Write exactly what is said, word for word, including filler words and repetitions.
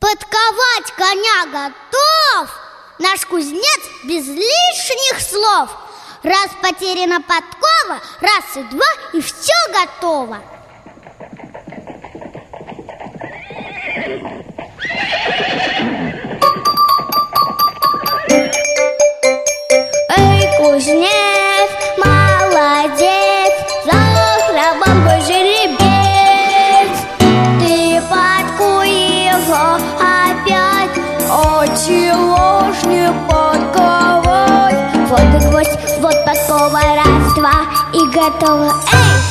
Подковать коня готов наш кузнец без лишних слов. Раз потеряна подкова, раз и два, и все готово. Эй, кузнец, молодец, захрабан жеребец. Ты подкуй его опять, а чего ж не подковать? Вот и гвоздь, вот подкова, раз, два, и готово. Эй!